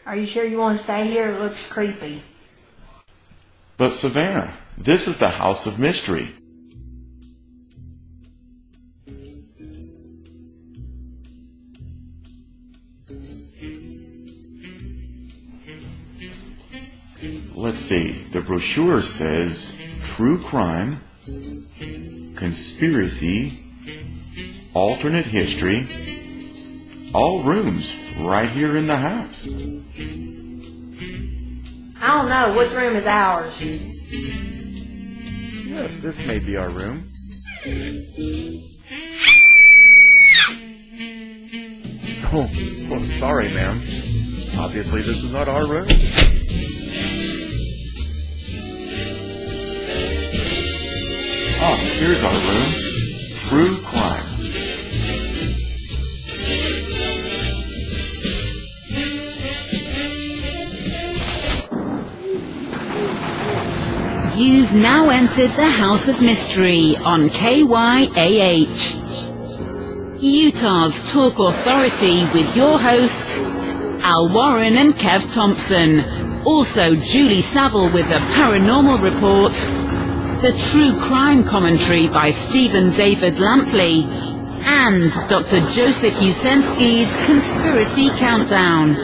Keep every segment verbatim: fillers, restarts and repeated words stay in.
Are you sure you want to stay here? It looks creepy. But Savannah, this is the House of Mystery. Let's see, the brochure says true crime, conspiracy, alternate history, all rooms right here in the house. I don't know. Which room is ours? Yes, this may be our room. Oh, well, sorry, ma'am. Obviously, this is not our room. Ah, here's our room. True crime. You've now entered the House of Mystery on K Y A H, Utah's talk authority, with your hosts, Al Warren and Kev Thompson. Also Julie Saville with the Paranormal Report, the True Crime Commentary by Stephen David Lampley, and Doctor Joseph Usensky's Conspiracy Countdown.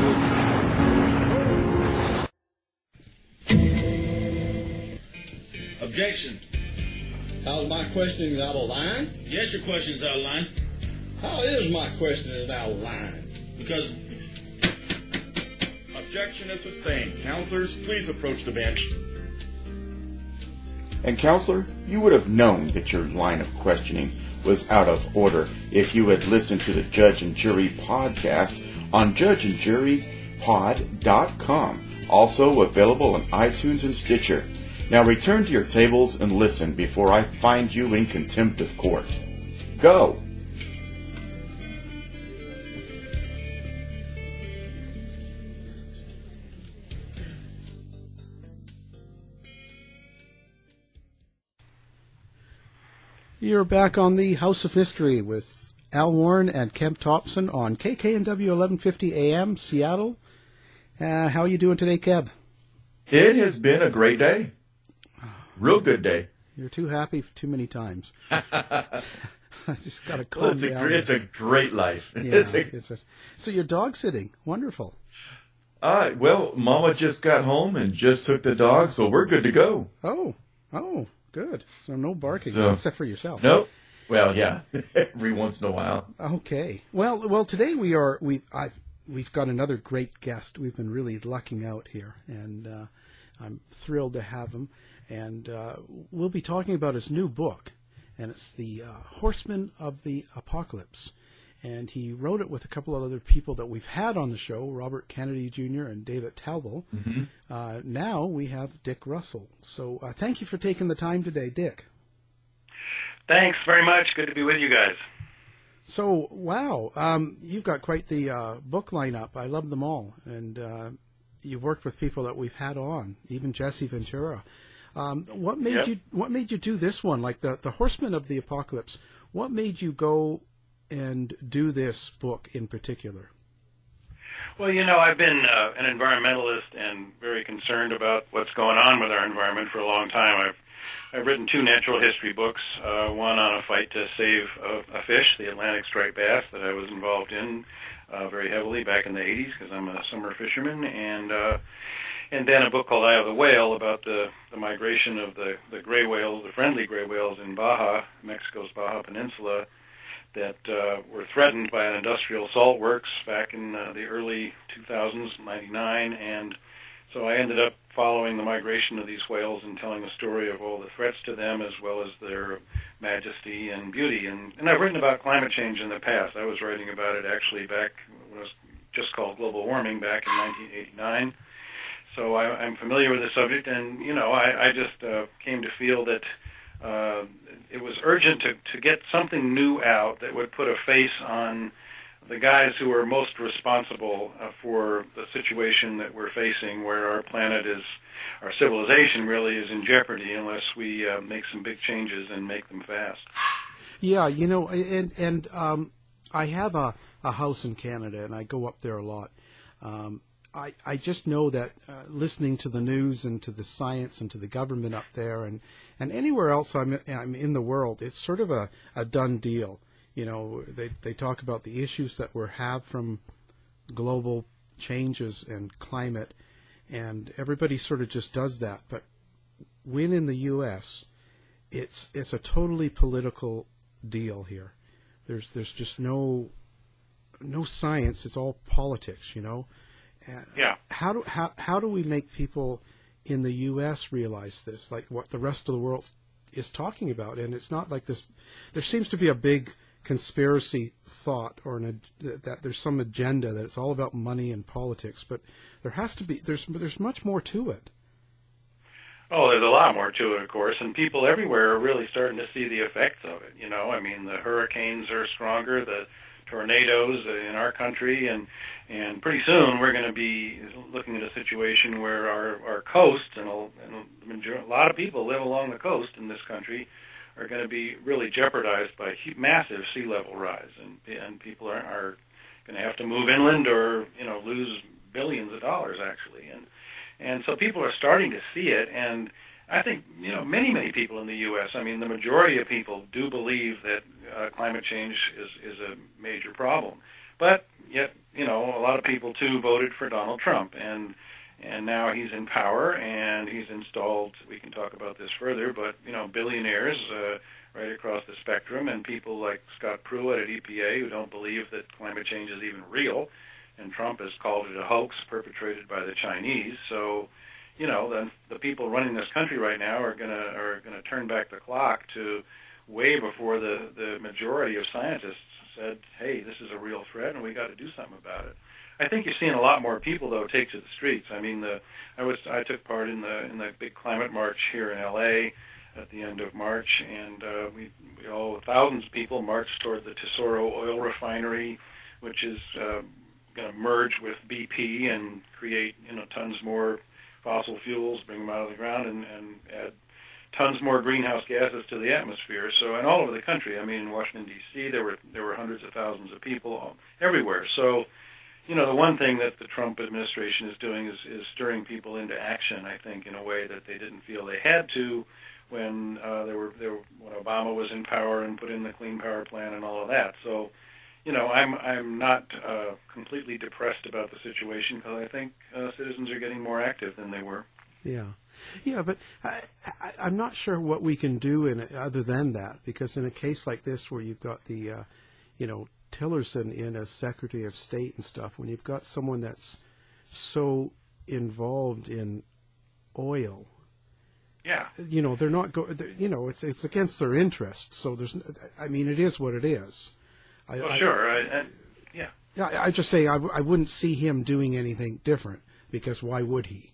Objection. How's my questioning out of line? Yes, your question's out of line. How is my questioning out of line? Because... Objection is sustained. Counselors, please approach the bench. And counselor, you would have known that your line of questioning was out of order if you had listened to the Judge and Jury podcast on judge and jury pod dot com, also available on iTunes and Stitcher. Now return to your tables and listen before I find you in contempt of court. Go! You're back on the House of Mystery with Al Warren and Kev Thompson on K K N W eleven fifty A M, Seattle. Uh, how are you doing today, Kev? It has been a great day. Real good day. You're too happy too many times. I just got to calm well, it's down. A, it's a great life. Yeah, it's a, it's a, so you're dog sitting. Wonderful. Uh, well, Mama just got home and just took the dog, so we're good to go. Oh, oh, good. So no barking, so, except for yourself. Nope. Well, yeah, every once in a while. Okay. Well, well, today we are we I we've got another great guest. We've been really lucking out here, and uh, I'm thrilled to have him. And uh, we'll be talking about his new book, and it's The uh, Horsemen of the Apocalypse. And he wrote it with a couple of other people that we've had on the show, Robert Kennedy Junior and David Talbot. Mm-hmm. Uh, now we have Dick Russell. So uh, thank you for taking the time today, Dick. Thanks very much. Good to be with you guys. So, wow, um, you've got quite the uh, book lineup. I love them all. And uh, you've worked with people that we've had on, even Jesse Ventura. Um, what made yep. you What made you do this one, like the the Horsemen of the Apocalypse? What made you go and do this book in particular? Well, you know, I've been uh, an environmentalist and very concerned about what's going on with our environment for a long time. I've I've written two natural history books. Uh, one on a fight to save a, a fish, the Atlantic striped bass, that I was involved in uh, very heavily back in the eighties because I'm a summer fisherman, and uh, and then a book called Eye of the Whale about the, the migration of the, the gray whales, the friendly gray whales in Baja, Mexico's Baja Peninsula, that uh, were threatened by an industrial salt works back in uh, the early two thousands, ninety-nine, and so I ended up following the migration of these whales and telling the story of all the threats to them as well as their majesty and beauty. And, and I've written about climate change in the past. I was writing about it actually back when it was just called global warming back in nineteen eighty-nine. So I, I'm familiar with the subject, and, you know, I, I just uh, came to feel that uh, it was urgent to, to get something new out that would put a face on the guys who are most responsible uh, for the situation that we're facing, where our planet is, our civilization really is in jeopardy unless we uh, make some big changes and make them fast. Yeah, you know, and and um, I have a, a house in Canada, and I go up there a lot. Um, I, I just know that uh, listening to the news and to the science and to the government up there and, and anywhere else I'm, I'm in the world, it's sort of a, a done deal. You know, they they talk about the issues that we have from global changes and climate, and everybody sort of just does that. But when in the U S, it's it's a totally political deal here. There's there's just no no science. It's all politics, you know. Uh, yeah. How do how how do we make people in the U S realize this, like what the rest of the world is talking about? And it's not like this. There seems to be a big conspiracy thought, or an, that there's some agenda that it's all about money and politics. But there has to be. There's there's much more to it. Oh, there's a lot more to it, of course, and people everywhere are really starting to see the effects of it. You know, I mean, the hurricanes are stronger, the tornadoes in our country, and and pretty soon we're going to be looking at a situation where our our coast, and a, and a, major, a lot of people live along the coast in this country, are going to be really jeopardized by massive sea level rise, and and people are are going to have to move inland, or you know, lose billions of dollars actually, and. And so people are starting to see it, and I think, you know, many, many people in the U S, I mean, the majority of people do believe that uh, climate change is, is a major problem. But yet, you know, a lot of people, too, voted for Donald Trump, and and now he's in power, and he's installed, we can talk about this further, but, you know, billionaires uh, right across the spectrum, and people like Scott Pruitt at E P A who don't believe that climate change is even real. And Trump has called it a hoax perpetrated by the Chinese. So, you know, the, the people running this country right now are gonna are gonna turn back the clock to way before the, the majority of scientists said, "Hey, this is a real threat, and we got to do something about it." I think you're seeing a lot more people though take to the streets. I mean, the I was I took part in the in the big climate march here in L A at the end of March, and uh, we, we all thousands of people marched toward the Tesoro oil refinery, which is uh, going to merge with B P and create, you know, tons more fossil fuels, bring them out of the ground, and, and add tons more greenhouse gases to the atmosphere. So, and all over the country. I mean, in Washington D C, there were there were hundreds of thousands of people all, everywhere. So, you know, the one thing that the Trump administration is doing is, is stirring people into action, I think, in a way that they didn't feel they had to when uh, they were, they were when Obama was in power and put in the Clean Power Plan and all of that. So, you know, I'm I'm not uh, completely depressed about the situation, because I think uh, citizens are getting more active than they were. Yeah, yeah, but I, I, I'm not sure what we can do in it other than that, because in a case like this where you've got the, uh, you know, Tillerson in as Secretary of State and stuff, when you've got someone that's so involved in oil. Yeah. You know, they're not go. You know, it's it's against their interests. So there's, I mean, it is what it is. I, well, I, sure. I, I, yeah. I, I just say I, I wouldn't see him doing anything different, because why would he?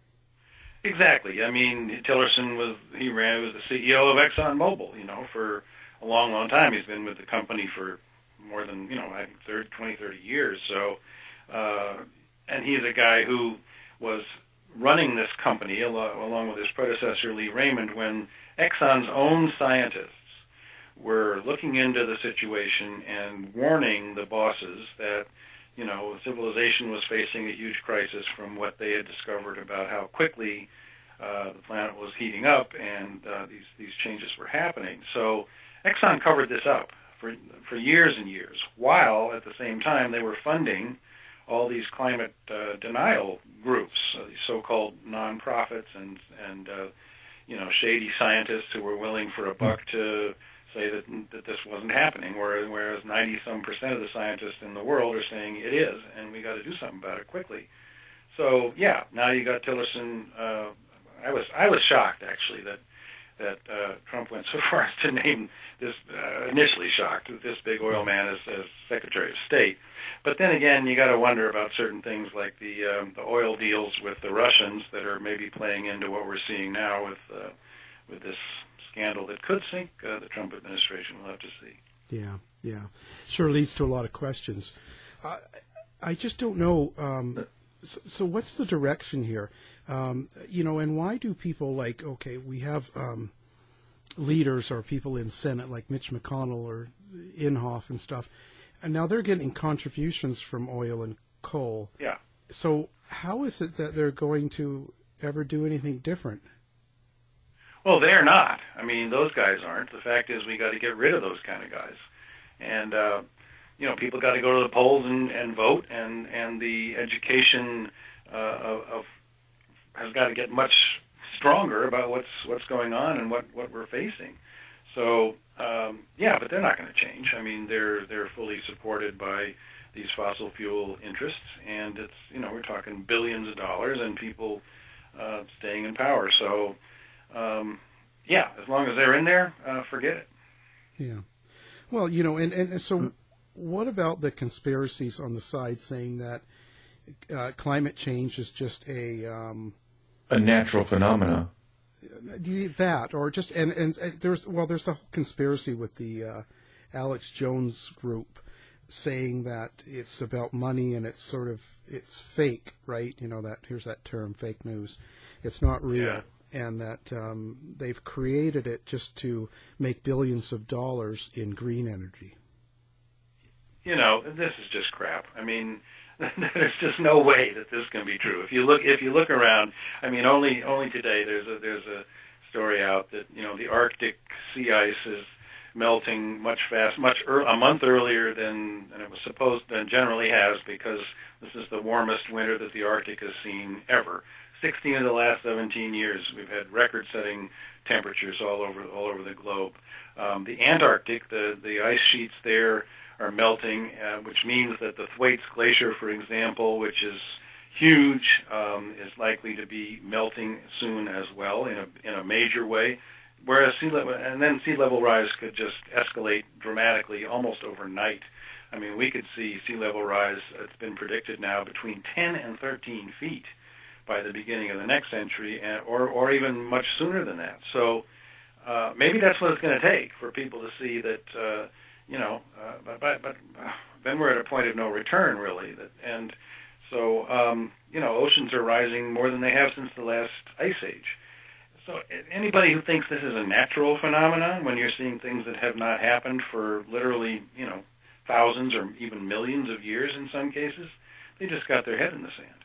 Exactly. I mean, Tillerson was he ran was the C E O of ExxonMobil. You know, for a long, long time. He's been with the company for more than, you know, I think thirty, twenty, thirty years. So, uh, and he's a guy who was running this company along, along with his predecessor Lee Raymond when Exxon's own scientists were looking into the situation and warning the bosses that, you know, civilization was facing a huge crisis from what they had discovered about how quickly uh, the planet was heating up, and uh, these these changes were happening. So Exxon covered this up for for years and years, while at the same time they were funding all these climate uh, denial groups, uh, these so-called nonprofits and and uh, you know, shady scientists who were willing for a buck to say that that this wasn't happening, whereas whereas ninety some percent of the scientists in the world are saying it is, and we got to do something about it quickly. So yeah, now you got Tillerson. Uh, I was I was shocked actually that that uh, Trump went so far as to name this. Uh, initially shocked that this big oil man as, as Secretary of State, but then again you got to wonder about certain things like the um, the oil deals with the Russians that are maybe playing into what we're seeing now with uh, with this scandal that could sink uh, the Trump administration. We'll have to see. Yeah, yeah. Sure leads to a lot of questions. Uh, I just don't know. Um, so, so what's the direction here? Um, you know, and why do people like, okay, we have um, leaders or people in Senate like Mitch McConnell or Inhofe and stuff, and now they're getting contributions from oil and coal. Yeah. So how is it that they're going to ever do anything different? Well, they're not. I mean, those guys aren't. The fact is we got to get rid of those kind of guys. And, uh, you know, people got to go to the polls and, and vote, and, and the education uh, of, of has got to get much stronger about what's what's going on and what, what we're facing. So, um, yeah, but they're not going to change. I mean, they're they're fully supported by these fossil fuel interests, and it's, you know, we're talking billions of dollars and people uh, staying in power. So, um, yeah, as long as they're in there, uh, forget it. Yeah. Well, you know, and, and so what about the conspiracies on the side saying that uh, climate change is just a... Um, a natural phenomena. That, or just, and, and there's, well, there's the whole conspiracy with the uh, Alex Jones group saying that it's about money and it's sort of, it's fake, right? You know, that, here's that term, fake news. It's not real. Yeah. And that um, they've created it just to make billions of dollars in green energy. You know, this is just crap. I mean, there's just no way that this can be true. If you look, if you look around, I mean, only only today there's a there's a story out that, you know, the Arctic sea ice is melting much fast, much er, a month earlier than, than it was supposed than generally has, because this is the warmest winter that the Arctic has seen ever. sixteen of the last seventeen years, we've had record-setting temperatures all over all over the globe. Um, the Antarctic, the the ice sheets there are melting, uh, which means that the Thwaites Glacier, for example, which is huge, um, is likely to be melting soon as well in a in a major way. Whereas sea level, and then sea level rise could just escalate dramatically almost overnight. I mean, we could see sea level rise, it's been predicted now, between ten and thirteen feet by the beginning of the next century, and, or or even much sooner than that. So uh, maybe that's what it's going to take for people to see that, uh, you know, uh, but, but, but uh, then we're at a point of no return, really. That, and so, um, you know, oceans are rising more than they have since the last ice age. So anybody who thinks this is a natural phenomenon, when you're seeing things that have not happened for literally, you know, thousands or even millions of years in some cases, they just got their head in the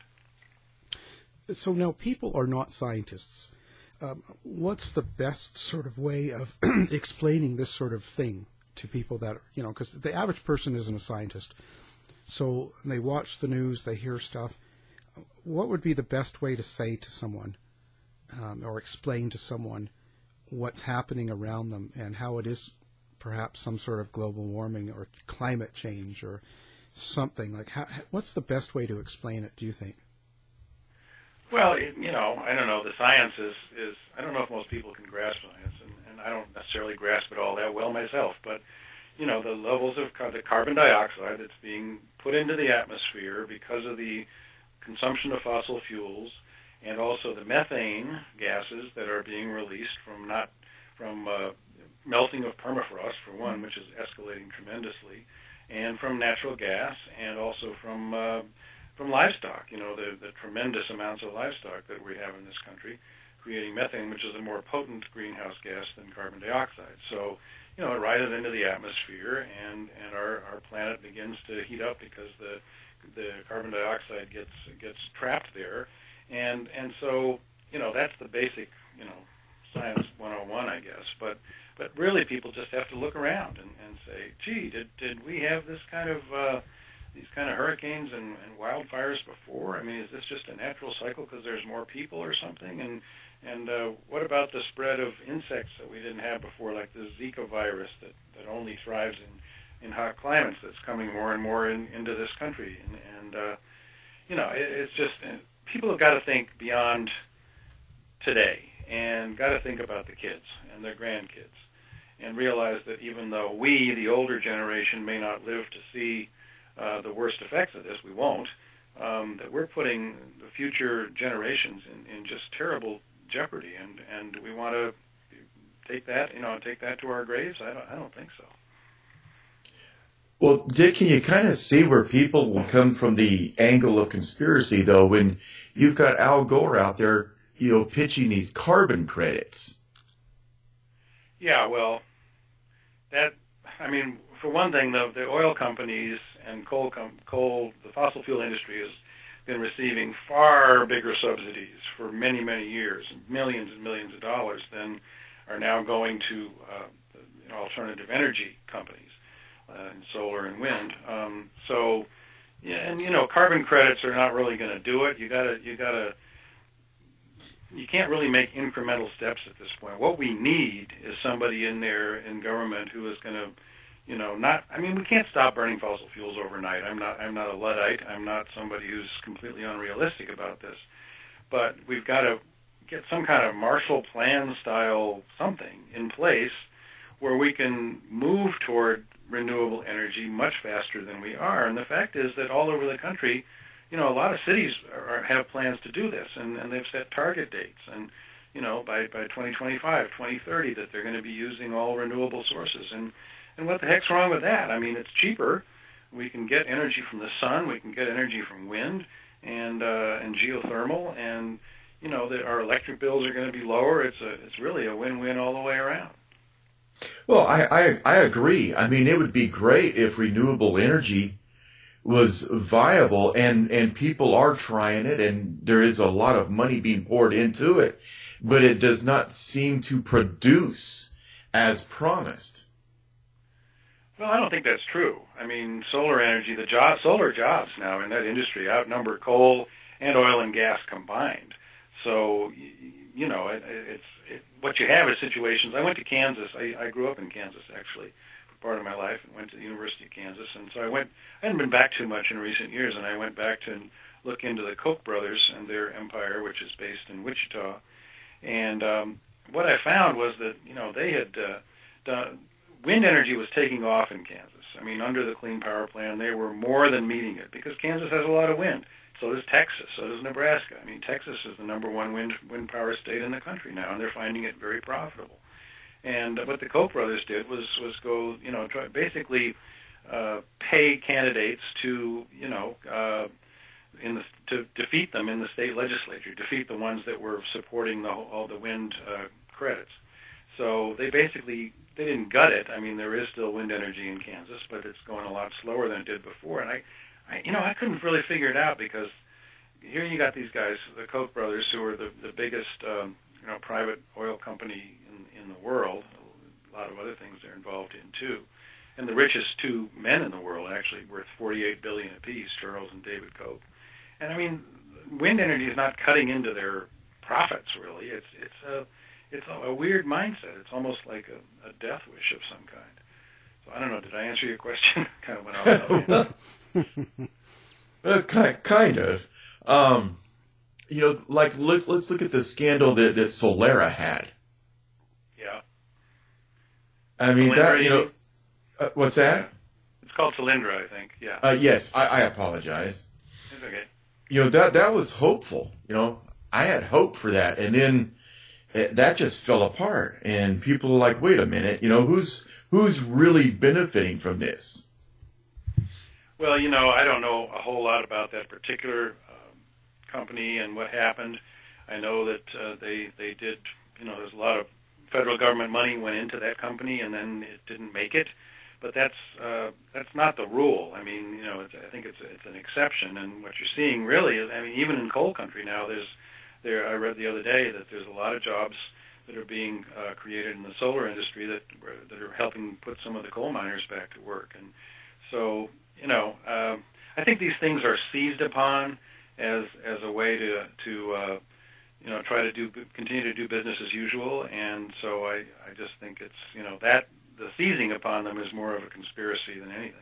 sand. So now people are not scientists. Um, what's the best sort of way of explaining this sort of thing to people that, are, you know, because the average person isn't a scientist. So they watch the news, they hear stuff. What would be the best way to say to someone um, or explain to someone what's happening around them and how it is perhaps some sort of global warming or climate change or something? Like, how, what's the best way to explain it, do you think? Well, you know, I don't know. The science is, is I don't know if most people can grasp science, and, and I don't necessarily grasp it all that well myself, but, you know, the levels of car- the carbon dioxide that's being put into the atmosphere because of the consumption of fossil fuels, and also the methane gases that are being released from not from uh, melting of permafrost, for one, which is escalating tremendously, and from natural gas, and also from uh, from livestock, you know, the, the tremendous amounts of livestock that we have in this country, creating methane, which is a more potent greenhouse gas than carbon dioxide. So, you know, it rises into the atmosphere, and, and our, our planet begins to heat up because the the carbon dioxide gets gets trapped there. And and so, you know, that's the basic, you know, science one oh one, I guess. But but really people just have to look around and, and say, gee, did, did we have this kind of... Uh, these kind of hurricanes and, and wildfires before? I mean, is this just a natural cycle because there's more people or something? And and uh, what about the spread of insects that we didn't have before, like the Zika virus that, that only thrives in, in hot climates that's coming more and more in, into this country? And, and uh, you know, it, it's just, uh, people have got to think beyond today and got to think about the kids and their grandkids and realize that even though we, the older generation, may not live to see Uh, the worst effects of this, we won't, um, that we're putting the future generations in, in just terrible jeopardy, and, and we want to take that, you know, take that to our graves? I don't, I don't think so. Well, Dick, can you kind of see where people will come from the angle of conspiracy, though, when you've got Al Gore out there, you know, pitching these carbon credits? Yeah, well, that, I mean, for one thing, the, the oil companies and coal, com- coal, the fossil fuel industry is been receiving far bigger subsidies for many, many years, millions and millions of dollars, than are now going to uh, alternative energy companies, uh, in solar and wind. Um, so, yeah, and you know, carbon credits are not really going to do it. You gotta, you gotta, you can't really make incremental steps at this point. What we need is somebody in there in government who is going to, you know, not. I mean, we can't stop burning fossil fuels overnight. I'm not. I'm not a Luddite. I'm not somebody who's completely unrealistic about this. But we've got to get some kind of Marshall Plan style something in place where we can move toward renewable energy much faster than we are. And the fact is that all over the country, you know, a lot of cities are, have plans to do this, and, and they've set target dates. And, you know, by, by twenty twenty-five, twenty thirty, that they're going to be using all renewable sources. And, and what the heck's wrong with that? I mean, it's cheaper. We can get energy from the sun. We can get energy from wind and uh, and geothermal. And, you know, that our electric bills are going to be lower. It's a it's really a win-win all the way around. Well, I, I, I agree. I mean, it would be great if renewable energy was viable, and, and people are trying it, and there is a lot of money being poured into it, but it does not seem to produce as promised. Well, I don't think that's true. I mean, solar energy, the job, solar jobs now in that industry outnumber coal and oil and gas combined. So, you know, it, it's it, what you have is situations. I went to Kansas. I, I grew up in Kansas, actually, for part of my life, and went to the University of Kansas. And so I went. I hadn't been back too much in recent years, and I went back to look into the Koch brothers and their empire, which is based in Wichita. And um, what I found was that, you know, they had uh, done, wind energy was taking off in Kansas. I mean, under the Clean Power Plan, they were more than meeting it, because Kansas has a lot of wind. So does Texas. So does Nebraska. I mean, Texas is the number one wind wind power state in the country now, and they're finding it very profitable. And what the Koch brothers did was was go, you know, try, basically uh, pay candidates to, you know, uh, in the, to defeat them in the state legislature, defeat the ones that were supporting the, all the wind uh, credits. So they basically they didn't gut it. I mean, there is still wind energy in Kansas, but it's going a lot slower than it did before. And I. I, you know, I couldn't really figure it out, because here you got these guys, the Koch brothers, who are the, the biggest, um, you know, private oil company in, in the world. A lot of other things they're involved in too, and the richest two men in the world, actually, worth forty-eight billion dollars apiece, Charles and David Koch. And I mean, wind energy is not cutting into their profits, really. It's it's a it's a, a weird mindset. It's almost like a, a death wish of some kind. So I don't know. Did I answer your question? Kind of went off. uh, kind, kind of. Um, you know, like, let, let's look at the scandal that, that Solera had. Yeah. I mean, Solyndra, that, you you know, mean? uh, what's that? It's called Solyndra, I think, yeah. Uh, yes, I, I apologize. It's okay. You know, that, that was hopeful. You know, I had hope for that. And then it, that just fell apart. And people are like, wait a minute, you know, who's, who's really benefiting from this? Well, you know, I don't know a whole lot about that particular um, company and what happened. I know that uh, they they did, you know, there's a lot of federal government money went into that company, and then it didn't make it. But that's uh, that's not the rule. I mean, you know, it's, I think it's it's an exception. And what you're seeing really is, I mean, even in coal country now, there's there. I read the other day that there's a lot of jobs that are being uh, created in the solar industry that that are helping put some of the coal miners back to work. And so, you know, uh, I think these things are seized upon as as a way to to uh, you know, try to do continue to do business as usual. And so I I just think it's, you know, that the seizing upon them is more of a conspiracy than anything.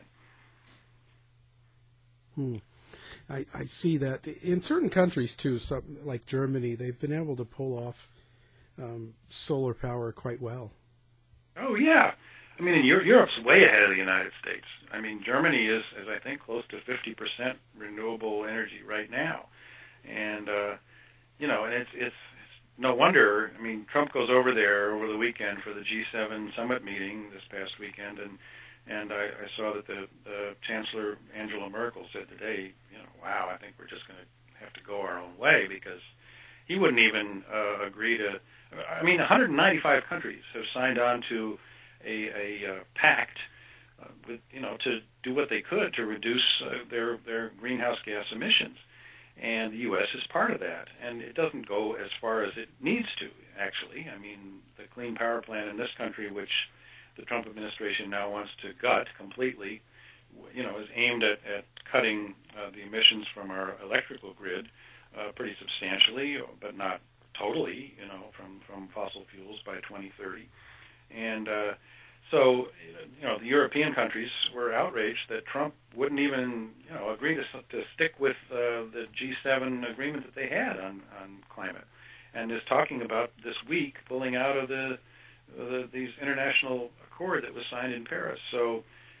Hmm. I I see that in certain countries too, some, like Germany, they've been able to pull off um, solar power quite well. Oh yeah. I mean, Europe's way ahead of the United States. I mean, Germany is, is I think, close to fifty percent renewable energy right now. And, uh, you know, and it's, it's it's no wonder. I mean, Trump goes over there over the weekend for the G seven summit meeting this past weekend, and and I, I saw that the, the Chancellor Angela Merkel said today, you know, wow, I think we're just going to have to go our own way, because he wouldn't even uh, agree to, I mean, one hundred ninety-five countries have signed on to a, a uh, pact uh, with, you know, to do what they could to reduce uh, their their greenhouse gas emissions, and the U S is part of that. And it doesn't go as far as it needs to, actually. I mean, the Clean Power Plan in this country, which the Trump administration now wants to gut completely, you know, is aimed at, at cutting uh, the emissions from our electrical grid uh, pretty substantially, but not totally, you know, from, from fossil fuels by twenty thirty. And uh, so, you know, the European countries were outraged that Trump wouldn't even, you know, agree to, to stick with uh, the G seven agreement that they had on, on climate, and is talking about this week pulling out of the, the these international accord that was signed in Paris. So,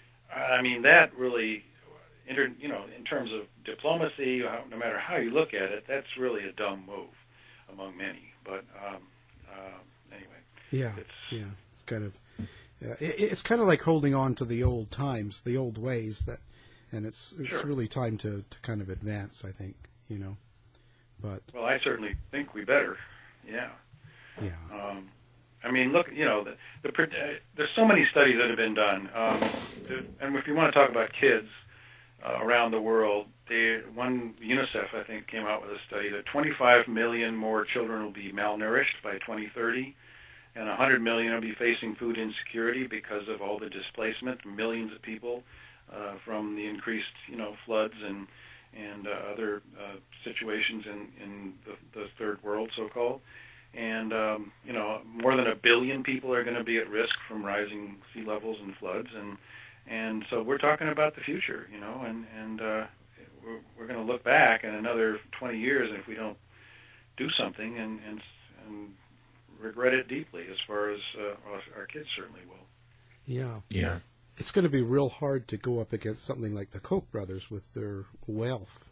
I mean, that really, inter, you know, in terms of diplomacy, no matter how you look at it, that's really a dumb move among many. But um, uh, anyway, yeah, it's, yeah, it's kind of yeah, it, it's kind of like holding on to the old times, the old ways that, and it's it's sure. really time to, to kind of advance, I think, you know. But well, I certainly think we better. Yeah. Yeah. Um, I mean, look, you know, the, the, uh, there's so many studies that have been done, um, the, and if you want to talk about kids uh, around the world, they, one UNICEF, I think, came out with a study that twenty-five million more children will be malnourished by twenty thirty, and one hundred million will be facing food insecurity because of all the displacement, millions of people uh, from the increased, you know, floods and and uh, other uh, situations in, in the, the third world, so-called. And, um, you know, more than a billion people are going to be at risk from rising sea levels and floods. And and so we're talking about the future, you know, and, and uh, we're, we're going to look back in another twenty years if we don't do something and, and, and regret it deeply, as far as uh, our kids certainly will. yeah. Yeah. It's going to be real hard to go up against something like the Koch brothers with their wealth.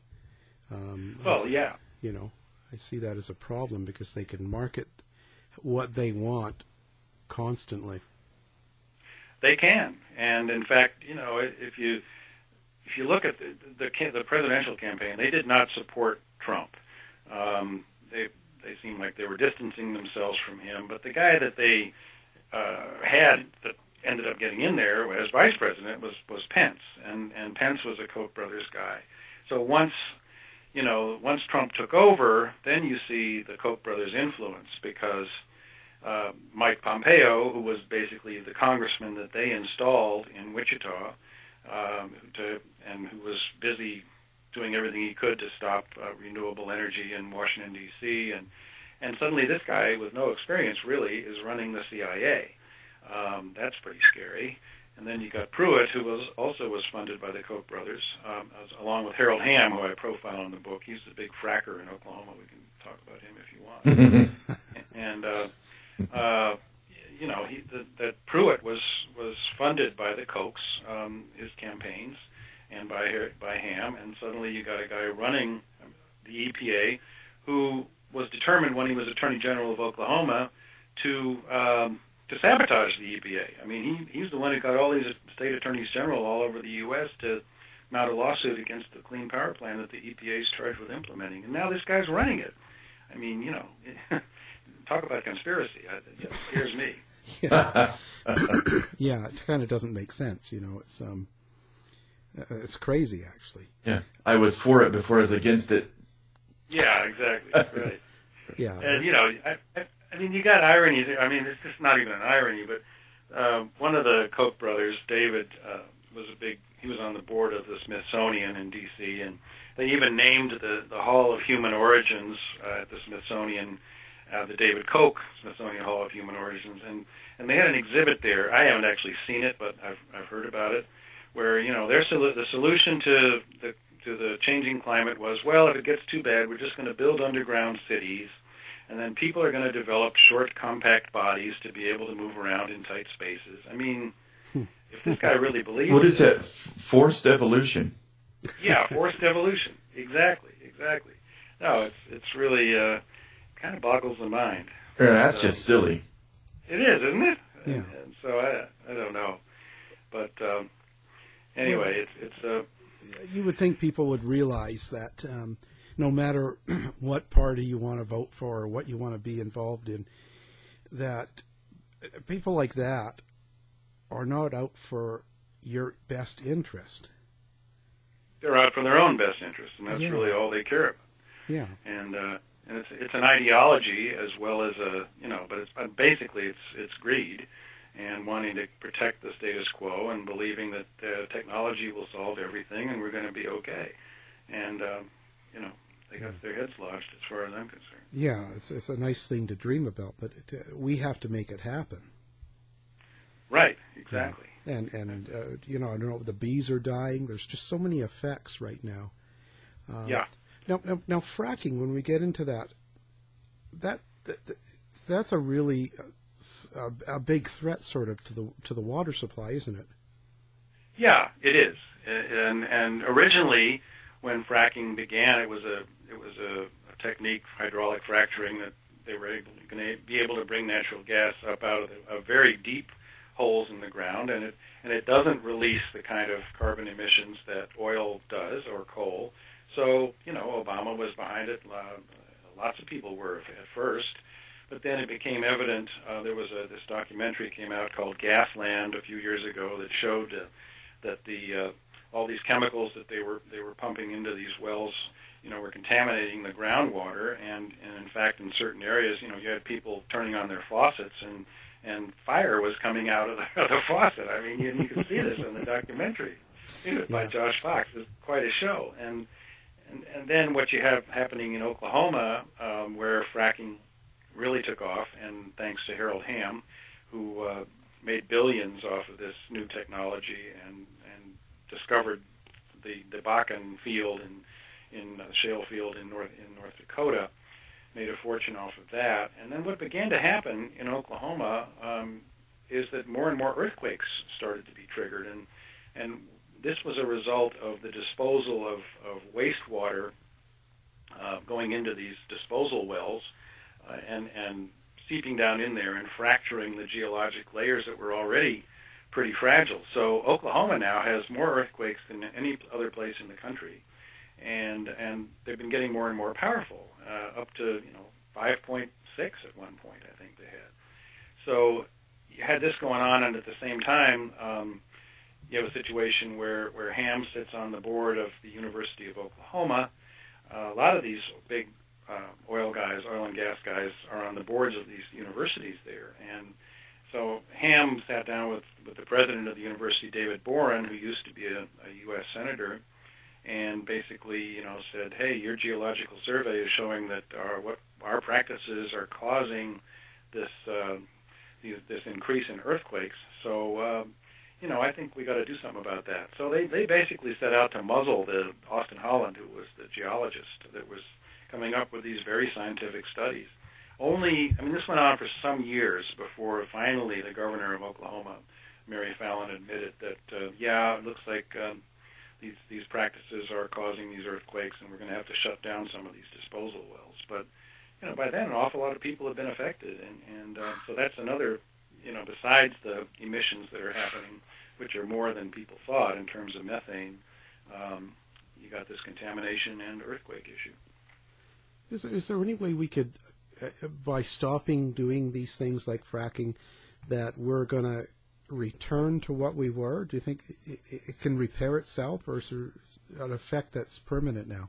Um, Well, yeah. You know, I see that as a problem because they can market what they want constantly. They can, and in fact, you know, if you if you look at the the, the presidential campaign, they did not support Trump. Um, they they seemed like they were distancing themselves from him. But the guy that they uh, had that ended up getting in there as vice president was was Pence, and and Pence was a Koch brothers guy. So once you know, once Trump took over, then you see the Koch brothers' influence, because uh, Mike Pompeo, who was basically the congressman that they installed in Wichita, um, to, and who was busy doing everything he could to stop uh, renewable energy in Washington, D C, and, and suddenly this guy with no experience really is running the C I A. Um, that's pretty scary. And then you got Pruitt, who was also was funded by the Koch brothers, um, as, along with Harold Hamm, who I profile in the book. He's the big fracker in Oklahoma. We can talk about him if you want. and uh, uh, you know, he, the, that Pruitt was was funded by the Kochs, um, his campaigns, and by by Hamm. And suddenly you got a guy running the E P A, who was determined when he was Attorney General of Oklahoma to um, to sabotage the E P A. I mean, he he's the one who got all these state attorneys general all over the U S to mount a lawsuit against the Clean Power Plan that the E P A is charged with implementing. And now this guy's running it. I mean, you know, talk about conspiracy. It scares me. Yeah, yeah, it kind of doesn't make sense. You know, it's um, it's crazy actually. Yeah, I was for it before I was against it. Yeah, exactly. Right. Yeah, and you know, I, I, I mean, you got irony. I mean, it's just not even an irony, but uh, one of the Koch brothers, David, uh, was a big. He was on the board of the Smithsonian in D C, and they even named the the Hall of Human Origins uh, at the Smithsonian, uh, the David Koch Smithsonian Hall of Human Origins, and and they had an exhibit there. I haven't actually seen it, but I've I've heard about it, where you know their sol- the solution to the to the changing climate was, well, if it gets too bad, we're just going to build underground cities. And then people are going to develop short, compact bodies to be able to move around in tight spaces. I mean, if this guy really believes... What is that? Forced evolution? Yeah, forced evolution. Exactly, exactly. No, it's it's really uh, kind of boggles the mind. Yeah, that's so, just silly. It is, isn't it? Yeah. And, and so I I don't know. But um, anyway, it's... it's uh, you would think people would realize that um, no matter what party you want to vote for or what you want to be involved in, that people like that are not out for your best interest. They're out for their own best interest, and that's yeah. really all they care about. Yeah. And uh, and it's it's an ideology as well as a you know, but it's but basically it's it's greed, and wanting to protect the status quo and believing that uh, technology will solve everything and we're going to be okay. And um, you know, they got their heads lodged as far as I'm concerned. Yeah, it's it's a nice thing to dream about, but it, uh, we have to make it happen. Right. Exactly. Yeah. And and uh, you know, I don't know, the bees are dying. There's just so many effects right now. Um, yeah. Now, now, now, fracking. When we get into that, that, that that's a really uh, a, a big threat, sort of, to the to the water supply, isn't it? Yeah, it is. And and originally, when fracking began, it was a it was a, a technique, hydraulic fracturing, that they were able, going to be able to bring natural gas up out of the, a very deep holes in the ground, and it and it doesn't release the kind of carbon emissions that oil does or coal. So, you know, Obama was behind it. Uh, lots of people were at first. But then it became evident. Uh, there was a, this documentary came out called Gasland a few years ago that showed uh, that the uh, all these chemicals that they were they were pumping into these wells, you know, were contaminating the groundwater. And, and in fact, in certain areas, you know, you had people turning on their faucets and and fire was coming out of the, of the faucet. I mean, you, you can see this in the documentary. It was by Josh Fox. It was quite a show. And And, and then what you have happening in Oklahoma, um, where fracking really took off, and thanks to Harold Hamm, who uh, made billions off of this new technology and, and discovered the, the Bakken field in, in uh, shale field in North in North Dakota, made a fortune off of that. And then what began to happen in Oklahoma um, is that more and more earthquakes started to be triggered, and and this was a result of the disposal of, of wastewater uh, going into these disposal wells uh, and, and seeping down in there and fracturing the geologic layers that were already pretty fragile. So Oklahoma now has more earthquakes than any other place in the country, and and they've been getting more and more powerful, uh, up to you know five point six at one point, I think they had. So you had this going on, and at the same time, um, you have a situation where, where Ham sits on the board of the University of Oklahoma. Uh, a lot of these big uh, oil guys, oil and gas guys, are on the boards of these universities there. And so Ham sat down with, with the president of the university, David Boren, who used to be a, a U S senator, and basically, you know, said, hey, your geological survey is showing that our, what our practices are causing this uh, this increase in earthquakes. So, uh, you know, I think we got to do something about that. So they, they basically set out to muzzle the Austin Holland, who was the geologist that was coming up with these very scientific studies. Only, I mean, this went on for some years before finally the governor of Oklahoma, Mary Fallin, admitted that, uh, yeah, it looks like um, these these practices are causing these earthquakes, and we're going to have to shut down some of these disposal wells. But, you know, by then an awful lot of people have been affected, and, and uh, so that's another, you know, besides the emissions that are happening, which are more than people thought in terms of methane, um, you got this contamination and earthquake issue. Is there, is there any way we could, uh, by stopping doing these things like fracking, that we're going to return to what we were? Do you think it, it can repair itself, or is there an effect that's permanent now?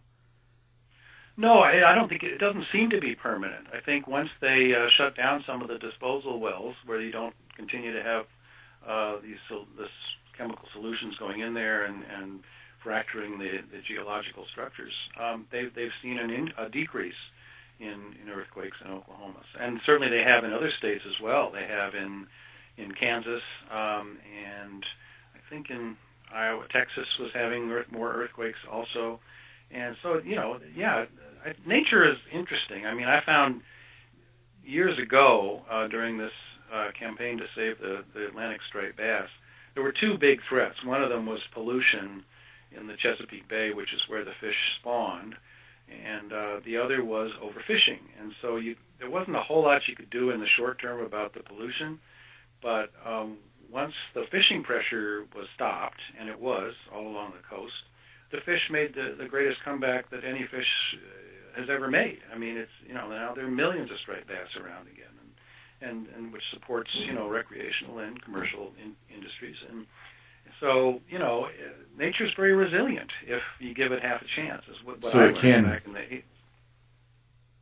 No, I, I don't think it, it doesn't seem to be permanent. I think once they uh, shut down some of the disposal wells, where you don't continue to have uh, these so, this chemical solutions going in there and, and fracturing the, the geological structures, um, they've they've seen an in, a decrease in, in earthquakes in Oklahoma, and certainly they have in other states as well. They have in in Kansas, um, and I think in Iowa, Texas was having earth, more earthquakes also. And so, you know, yeah, nature is interesting. I mean, I found years ago uh, during this uh, campaign to save the, the Atlantic striped bass, there were two big threats. One of them was pollution in the Chesapeake Bay, which is where the fish spawned, and uh, the other was overfishing. And so you, there wasn't a whole lot you could do in the short term about the pollution, but um, once the fishing pressure was stopped, and it was all along the coast, the fish made the, the greatest comeback that any fish uh, has ever made. I mean, it's, you know, now there are millions of striped bass around again, and, and, and which supports, you know, recreational and commercial in, industries. And so, you know, nature's very resilient if you give it half a chance. Is what, what so I it learned can, back in the eighties.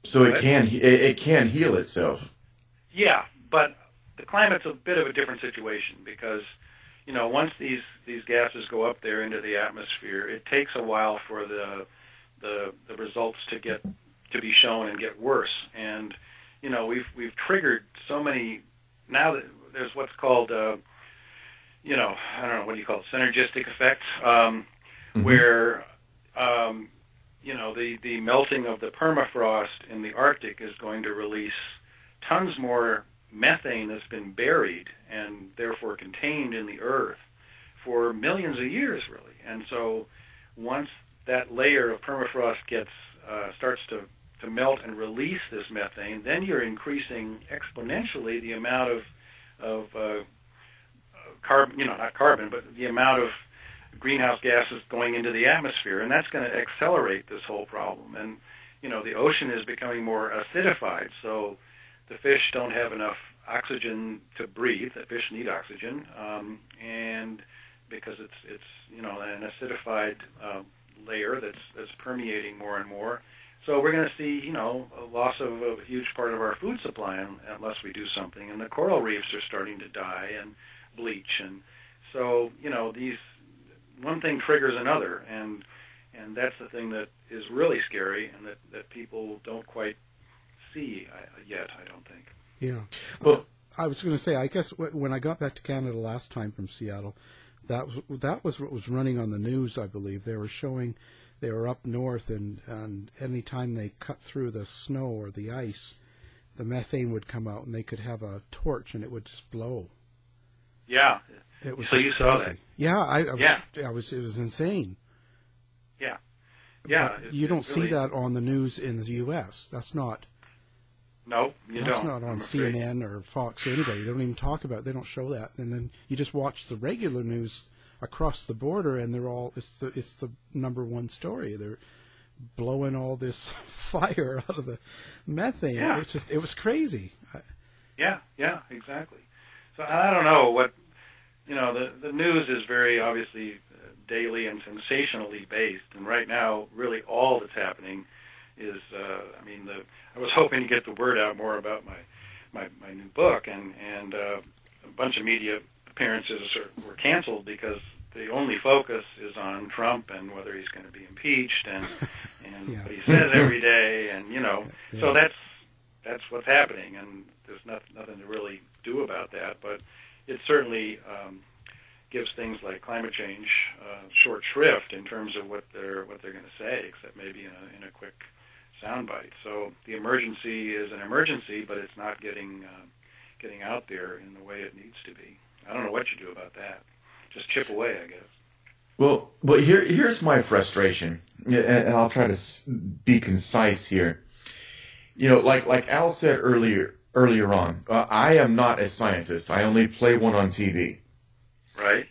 So it But- can it, it can heal itself. Yeah, but the climate's a bit of a different situation because, you know, once these, these gases go up there into the atmosphere, it takes a while for the the the results to get to be shown and get worse. And you know, we've we've triggered so many. Now that there's what's called, uh, you know, I don't know what do you call it, synergistic effect, um, Mhm. where um, you know the the melting of the permafrost in the Arctic is going to release tons more methane that's been buried and therefore contained in the earth for millions of years, really. And so once that layer of permafrost gets uh, starts to, to melt and release this methane, then you're increasing exponentially the amount of of uh, carbon, you know, not carbon, but the amount of greenhouse gases going into the atmosphere, and that's going to accelerate this whole problem. And you know, the ocean is becoming more acidified, so the fish don't have enough oxygen to breathe. The fish need oxygen, um, and because it's it's you know an acidified uh, layer that's that's permeating more and more. So we're going to see you know a loss of a huge part of our food supply unless we do something. And the coral reefs are starting to die and bleach, and so you know these one thing triggers another, and and that's the thing that is really scary and that, that people don't quite see uh, yet, I don't think. Yeah. Well, I was going to say, I guess w- when I got back to Canada last time from Seattle, that was that was what was running on the news, I believe. They were showing they were up north, and, and any time they cut through the snow or the ice, the methane would come out, and they could have a torch, and it would just blow. Yeah. It was So just you saw crazy. that? Yeah, I, I was, Yeah. I was. It was insane. Yeah. Yeah. But it's- you don't it's see really- that on the news in the U S. That's not. No, you That's don't. not on I'm C N afraid. N or Fox or anybody. They don't even talk about it. They don't show that. And then you just watch the regular news across the border, and they're all it's the it's the number one story. They're blowing all this fire out of the methane. Yeah. It was just it was crazy. I- Yeah, yeah, exactly. So I don't know what, you know, the, the news is very obviously uh, daily and sensationally based, and right now really all that's happening is, uh, I mean, the I was hoping to get the word out more about my, my, my new book, and, and uh, a bunch of media appearances are, were canceled because the only focus is on Trump and whether he's going to be impeached and, and Yeah. what he says every day, and, you know, Yeah. so that's that's what's happening, and there's not, nothing to really do about that. But it certainly um, gives things like climate change uh, short shrift in terms of what they're what they're going to say, except maybe in a, in a quick soundbite. So the emergency is an emergency, but it's not getting uh, getting out there in the way it needs to be. I don't know what you do about that. Just chip away, I guess. Well, well, here, here's my frustration, and and I'll try to s- be concise here. You know, like like Al said earlier earlier on, uh, I am not a scientist. I only play one on T V. Right?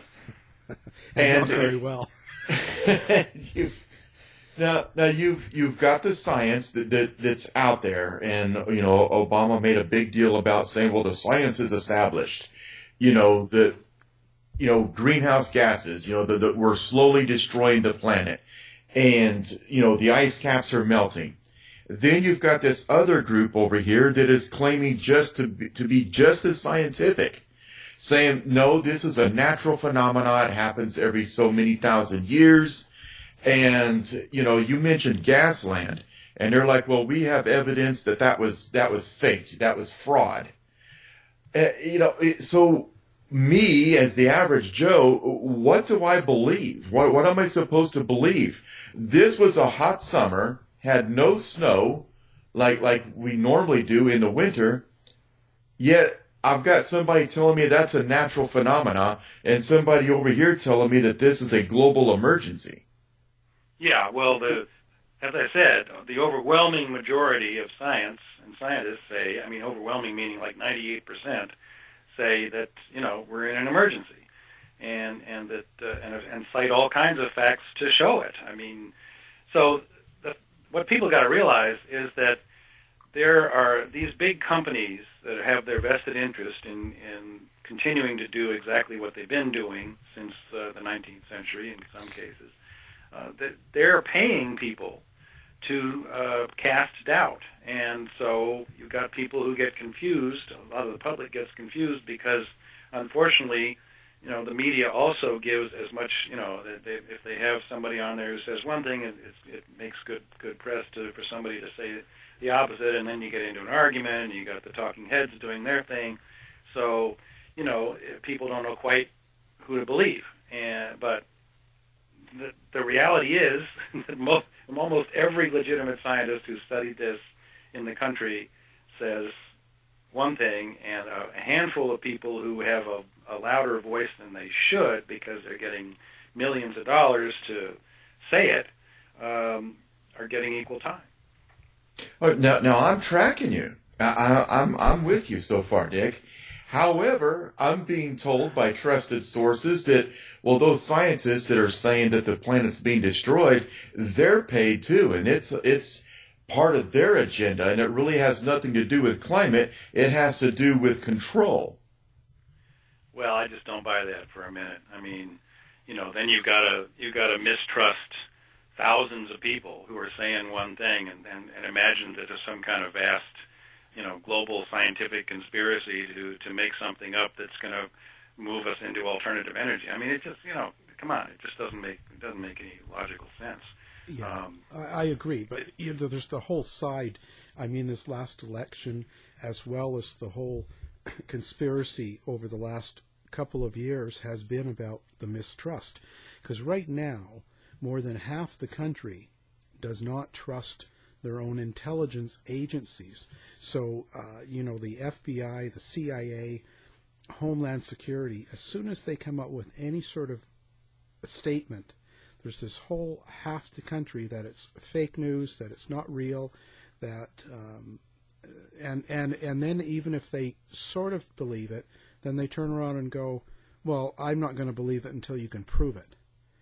and not And- very well. you, now, now you've you've got the science that, that that's out there, and you know Obama made a big deal about saying, well, the science is established. You know that you know greenhouse gases. You know that that we're slowly destroying the planet, and you know the ice caps are melting. Then you've got this other group over here that is claiming just to be, to be just as scientific, saying, no, this is a natural phenomenon. It happens every so many thousand years. And, you know, you mentioned Gasland, and they're like, well, we have evidence that that was, that was faked. That was fraud. Uh, you know, it- so me, as the average Joe, what do I believe? What, what am I supposed to believe? This was a hot summer, had no snow, like, like we normally do in the winter, yet I've got somebody telling me that's a natural phenomena, and somebody over here telling me that this is a global emergency. Yeah, well, the as I said, the overwhelming majority of science and scientists say, I mean, overwhelming meaning like ninety-eight percent, say that, you know, we're in an emergency, and and that uh, and, and cite all kinds of facts to show it. I mean, so the, what people got to realize is that there are these big companies that have their vested interest in, in continuing to do exactly what they've been doing since uh, the nineteenth century in some cases. Uh, that they're paying people to uh, cast doubt. And so you've got people who get confused. A lot of the public gets confused because, unfortunately, you know, the media also gives as much, you know, they, if they have somebody on there who says one thing, it, it makes good good press to, for somebody to say the opposite, and then you get into an argument, and you got the talking heads doing their thing. So, you know, people don't know quite who to believe. And but the, the reality is that most, almost every legitimate scientist who studied this in the country says one thing, and a handful of people who have a, a louder voice than they should because they're getting millions of dollars to say it, um, are getting equal time. Oh, now, now I'm tracking you. I, I, I'm I'm with you so far, Dick. However, I'm being told by trusted sources that, well, those scientists that are saying that the planet's being destroyed, they're paid too, and it's it's part of their agenda, and it really has nothing to do with climate. It has to do with control. Well, I just don't buy that for a minute. I mean, you know, then you've got to you've got to mistrust thousands of people who are saying one thing, and, and, and imagine that there's some kind of vast, you know, global scientific conspiracy to to make something up that's going to move us into alternative energy. I mean, it just, you know, come on, it just doesn't make it doesn't make any logical sense. Yeah, um, I, I agree, but you know, there's the whole side. I mean, this last election, as well as the whole conspiracy over the last couple of years, has been about the mistrust. Because right now, more than half the country does not trust their own intelligence agencies. So, uh, you know, the F B I, the C I A, Homeland Security, as soon as they come up with any sort of statement, there's this whole half the country that it's fake news, that it's not real, that, um, and, and, and then even if they sort of believe it, then they turn around and go, well, I'm not going to believe it until you can prove it.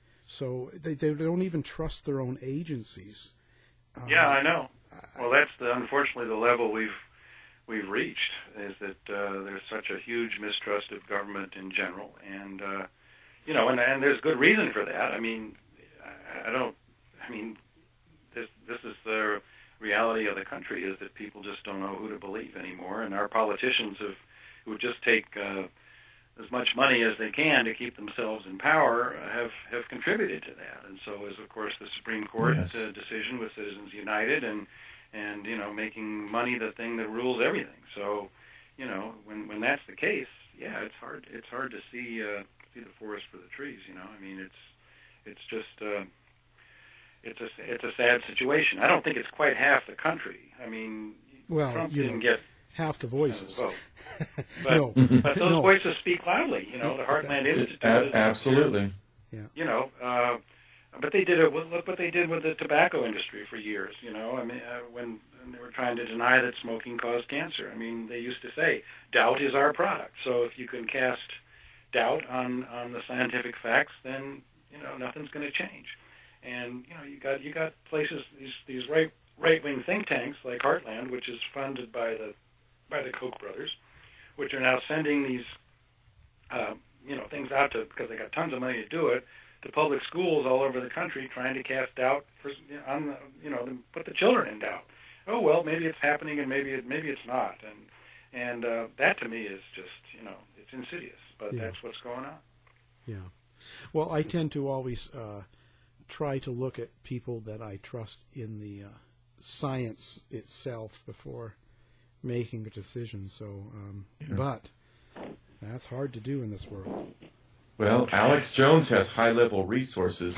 So they, they don't even trust their own agencies. Yeah, I know. Well, that's the, unfortunately the level we've we've reached, is that uh, there's such a huge mistrust of government in general, and uh, you know, and, and there's good reason for that. I mean, I, I don't. I mean, this this is the reality of the country, is that people just don't know who to believe anymore, and our politicians have who just take uh, as much money as they can to keep themselves in power have, have contributed to that. And so is, of course, the Supreme Court Yes. uh, decision with Citizens United and, and, you know, making money the thing that rules everything. So, you know, when, when that's the case, yeah, it's hard, it's hard to see, uh, see the forest for the trees, you know. I mean, it's, it's just, uh, it's a, it's a sad situation. I don't think it's quite half the country. I mean, Well, Trump you didn't know, get half the voices. vote. But, no, but those no. voices speak loudly. You know, the Heartland Institute. A- absolutely. You know, uh, but they did it. With, look what they did with the tobacco industry for years. You know, I mean, uh, when, when they were trying to deny that smoking caused cancer. I mean, they used to say, "Doubt is our product." So if you can cast doubt on on the scientific facts, then you know nothing's going to change. And you know, you got you got places, these these right right wing think tanks like Heartland, which is funded by the by the Koch brothers, which are now sending these, uh, you know, things out to, because they got tons of money to do it, to public schools all over the country, trying to cast doubt for, on the, you know, to put the children in doubt. Oh well, maybe it's happening, and maybe it, maybe it's not, and and uh, that to me is just, you know, it's insidious, but Yeah. that's what's going on. Yeah. Well, I tend to always uh, try to look at people that I trust in the uh, science itself before making a decision. So, um, Yeah. but that's hard to do in this world. Well, Alex Jones has high-level resources.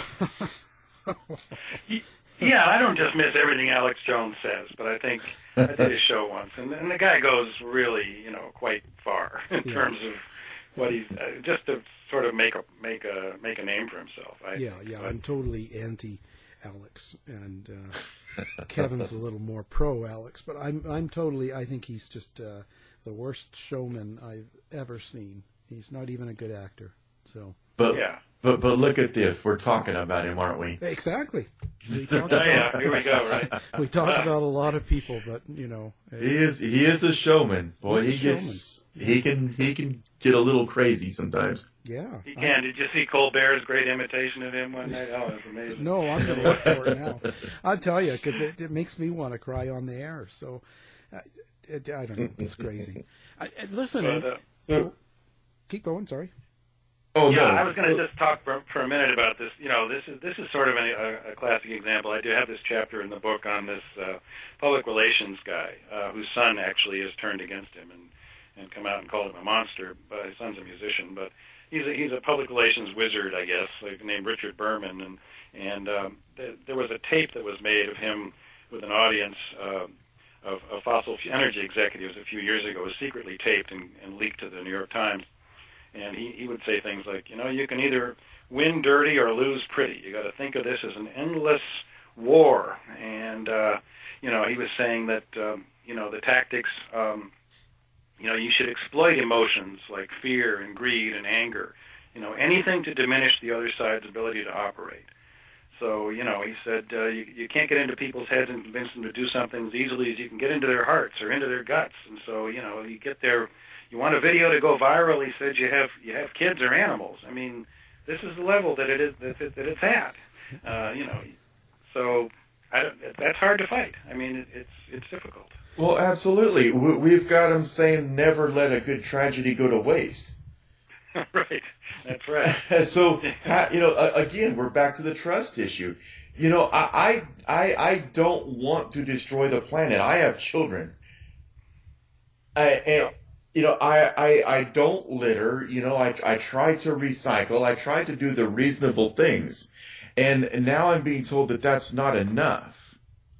Yeah, I don't dismiss everything Alex Jones says, but I think I did a show once, and, and the guy goes really, you know, quite far in Yeah. terms of what he's uh, just to sort of make a make a make a name for himself. I, Yeah, yeah, but, I'm totally anti-Alex, and uh, Kevin's a little more pro-Alex, but I'm I'm totally. I think he's just uh, the worst showman I've ever seen. He's not even a good actor. So. But yeah. but but look at this. We're talking about him, aren't we? Exactly. We talk Oh about, yeah, here we go. Right. we talk about a lot of people, but you know, He is he is a showman. Boy, He's he a gets he can he can get a little crazy sometimes. Yeah. He can. I, Did you see Colbert's great imitation of him one night? Oh, it's amazing. No, I'm going to look for it now. I'll tell you, because it, it makes me want to cry on the air. So, uh, it, I don't know. It's crazy. I, listen, but, uh, so, keep going. Sorry. Oh, yeah, no. I was going to so, just talk for, for a minute about this. You know, this is this is sort of a, a classic example. I do have this chapter in the book on this uh, public relations guy uh, whose son actually has turned against him and, and come out and called him a monster. But his son's a musician, but he's a, he's a public relations wizard, I guess, like named Richard Berman. And and um, th- there was a tape that was made of him with an audience uh, of, of fossil energy executives a few years ago. It was secretly taped and, and leaked to the New York Times. And he, he would say things like, you know, you can either win dirty or lose pretty. You got to think of this as an endless war. And, uh, you know, he was saying that, um, you know, the tactics, um, you know, you should exploit emotions like fear and greed and anger, you know, anything to diminish the other side's ability to operate. So, you know, he said uh, you, you can't get into people's heads and convince them to do something as easily as you can get into their hearts or into their guts. And so, you know, you get their... You want a video to go viral? He said you have you have kids or animals. I mean, this is the level that it is that, it, that it's at. Uh, you know, so I don't, that's hard to fight. I mean, it, it's it's difficult. Well, absolutely. We, we've got him saying never let a good tragedy go to waste. Right. That's right. So you know, again, we're back to the trust issue. You know, I I I don't want to destroy the planet. I have children. I, and, You know, I, I, I don't litter, you know, I, I try to recycle, I try to do the reasonable things, and now I'm being told that that's not enough.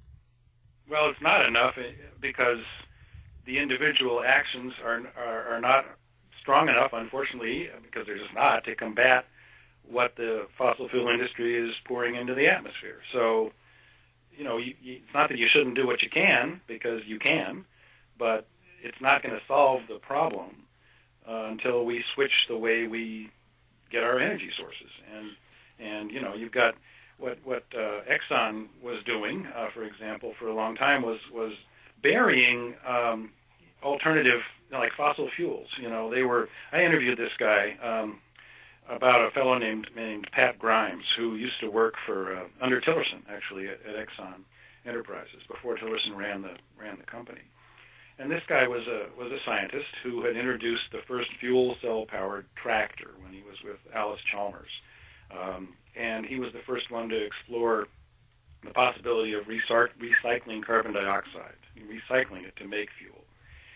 Well, it's not enough because the individual actions are, are, are not strong enough, unfortunately, because they're just not, to combat what the fossil fuel industry is pouring into the atmosphere. So, you know, you, you, it's not that you shouldn't do what you can, because you can, but it's not going to solve the problem uh, until we switch the way we get our energy sources. And, and you know, you've got what what uh, Exxon was doing, uh, for example, for a long time was was burying um, alternative, you know, like fossil fuels. You know, they were. I interviewed this guy um, about a fellow named named Pat Grimes, who used to work for uh, under Tillerson, actually, at, at Exxon Enterprises before Tillerson ran the ran the company. And this guy was a was a scientist who had introduced the first fuel cell powered tractor when he was with Alice Chalmers, um, and he was the first one to explore the possibility of recyc- recycling carbon dioxide, recycling it to make fuel.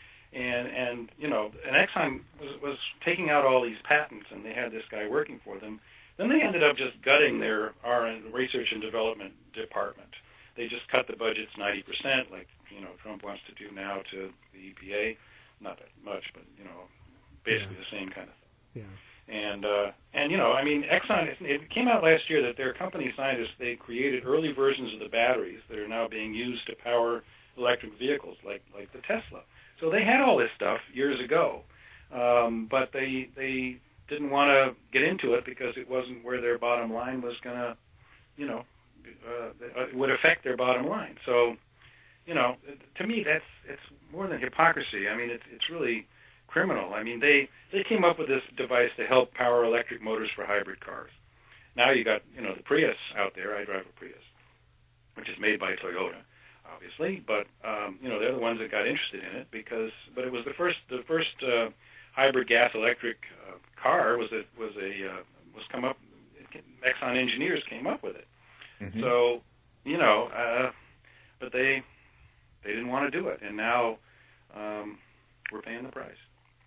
And and you know, and Exxon was was taking out all these patents, and they had this guy working for them. Then they ended up just gutting their R and research and development department. They just cut the budgets ninety percent, like, you know, Trump wants to do now to the E P A. Not that much, but, you know, basically yeah. the same kind of thing. Yeah. And, uh, and you know, I mean, Exxon, it came out last year that their company scientists, they created early versions of the batteries that are now being used to power electric vehicles, like, like the Tesla. So they had all this stuff years ago, um, but they, they didn't want to get into it because it wasn't where their bottom line was going to, you know, Uh, it would affect their bottom line. So, you know, to me, that's it's more than hypocrisy. I mean, it's it's really criminal. I mean, they they came up with this device to help power electric motors for hybrid cars. Now you got, you know, the Prius out there. I drive a Prius, which is made by Toyota, obviously. But um, you know, they're the ones that got interested in it because. But it was the first the first uh, hybrid gas electric uh, car was a was a uh, was come up. Exxon engineers came up with it. Mm-hmm. So, you know, uh, but they they didn't want to do it, and now um, we're paying the price.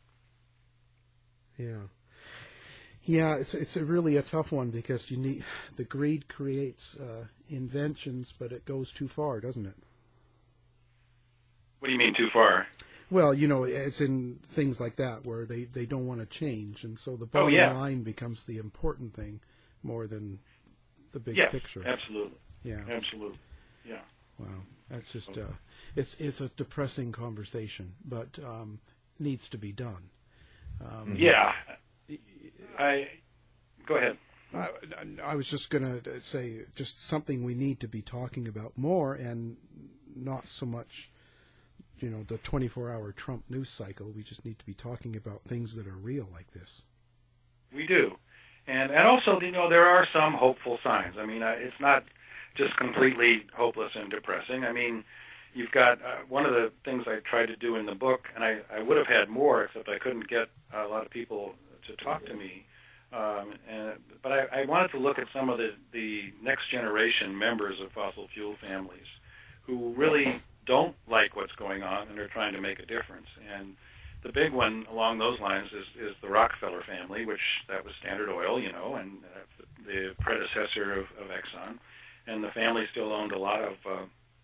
Yeah, yeah, it's it's a really a tough one because you need the greed creates uh, inventions, but it goes too far, doesn't it? What do you mean too far? Well, you know, it's in things like that where they, they don't want to change, and so the bottom oh, yeah. line becomes the important thing more than the big yes, picture. Absolutely. Yeah. Absolutely. Yeah. Wow. That's just uh, it's it's a depressing conversation, but um, needs to be done. Um, yeah. I go ahead. I, I was just going to say just something we need to be talking about more, and not so much, you know, the twenty-four hour Trump news cycle. We just need to be talking about things that are real like this. we do. And and also, you know, there are some hopeful signs. I mean, uh, it's not just completely hopeless and depressing. I mean, you've got uh, one of the things I tried to do in the book, and I, I would have had more, except I couldn't get a lot of people to talk to me. Um, and, but I, I wanted to look at some of the, the next generation members of fossil fuel families who really don't like what's going on and are trying to make a difference. And the big one along those lines is, is the Rockefeller family, which that was Standard Oil, you know, and uh, the predecessor of, of Exxon. And the family still owned a lot of uh,